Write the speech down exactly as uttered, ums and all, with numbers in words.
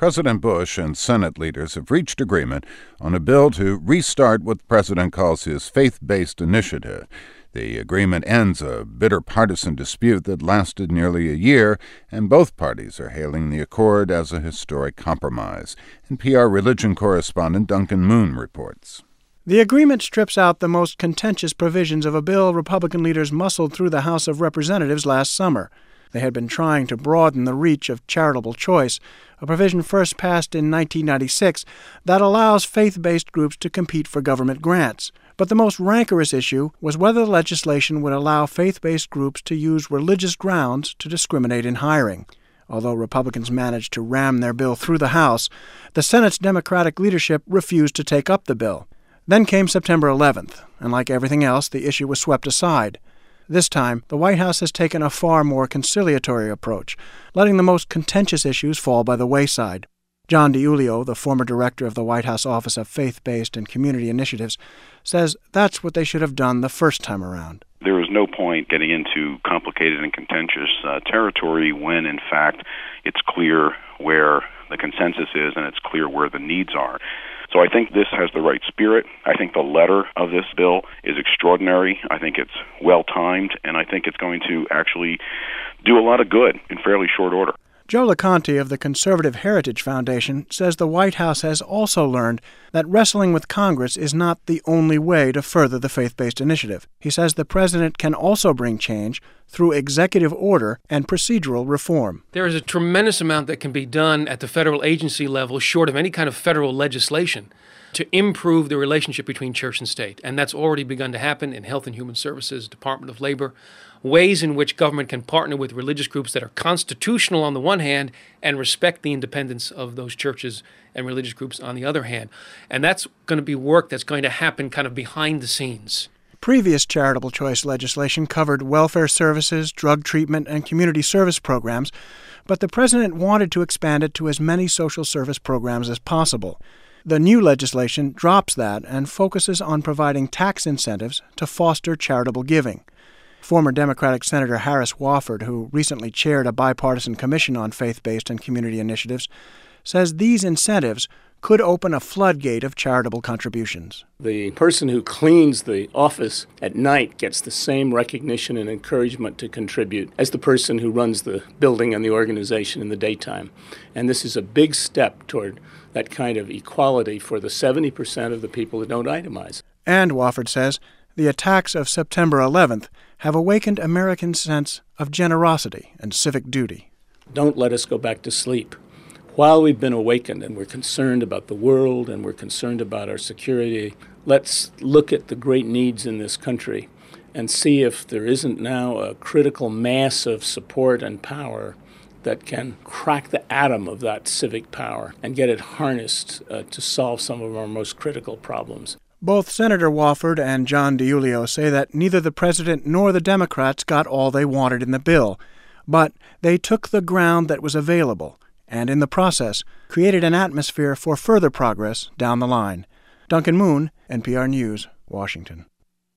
President Bush and Senate leaders have reached agreement on a bill to restart what the president calls his faith-based initiative. The agreement ends a bitter partisan dispute that lasted nearly a year, and both parties are hailing the accord as a historic compromise. N P R religion correspondent Duncan Moon reports. The agreement strips out the most contentious provisions of a bill Republican leaders muscled through the House of Representatives last summer. They had been trying to broaden the reach of charitable choice, a provision first passed in nineteen ninety-six that allows faith-based groups to compete for government grants. But the most rancorous issue was whether the legislation would allow faith-based groups to use religious grounds to discriminate in hiring. Although Republicans managed to ram their bill through the House, the Senate's Democratic leadership refused to take up the bill. Then came September eleventh, and like everything else, the issue was swept aside. This time, the White House has taken a far more conciliatory approach, letting the most contentious issues fall by the wayside. John DiIulio, the former director of the White House Office of Faith-Based and Community Initiatives, says that's what they should have done the first time around. There is no point getting into complicated and contentious uh, territory when, in fact, it's clear where the consensus is and it's clear where the needs are. So I think this has the right spirit. I think the letter of this bill is extraordinary. I think it's well-timed, and I think it's going to actually do a lot of good in fairly short order. Joe LeConte of the Conservative Heritage Foundation says the White House has also learned that wrestling with Congress is not the only way to further the faith-based initiative. He says the president can also bring change through executive order and procedural reform. There is a tremendous amount that can be done at the federal agency level, short of any kind of federal legislation, to improve the relationship between church and state. And that's already begun to happen in Health and Human Services, Department of Labor, ways in which government can partner with religious groups that are constitutional on the one hand and respect the independence of those churches and religious groups on the other hand. And that's going to be work that's going to happen kind of behind the scenes. Previous charitable choice legislation covered welfare services, drug treatment, and community service programs, but the president wanted to expand it to as many social service programs as possible. The new legislation drops that and focuses on providing tax incentives to foster charitable giving. Former Democratic Senator Harris Wofford, who recently chaired a bipartisan commission on faith-based and community initiatives, says these incentives could open a floodgate of charitable contributions. The person who cleans the office at night gets the same recognition and encouragement to contribute as the person who runs the building and the organization in the daytime. And this is a big step toward that kind of equality for the seventy percent of the people who don't itemize. And, Wofford says, the attacks of September eleventh have awakened Americans' sense of generosity and civic duty. Don't let us go back to sleep. While we've been awakened and we're concerned about the world and we're concerned about our security, let's look at the great needs in this country and see if there isn't now a critical mass of support and power that can crack the atom of that civic power and get it harnessed uh, to solve some of our most critical problems. Both Senator Wofford and John DiIulio say that neither the president nor the Democrats got all they wanted in the bill, but they took the ground that was available and, in the process, created an atmosphere for further progress down the line. Duncan Moon, N P R News, Washington.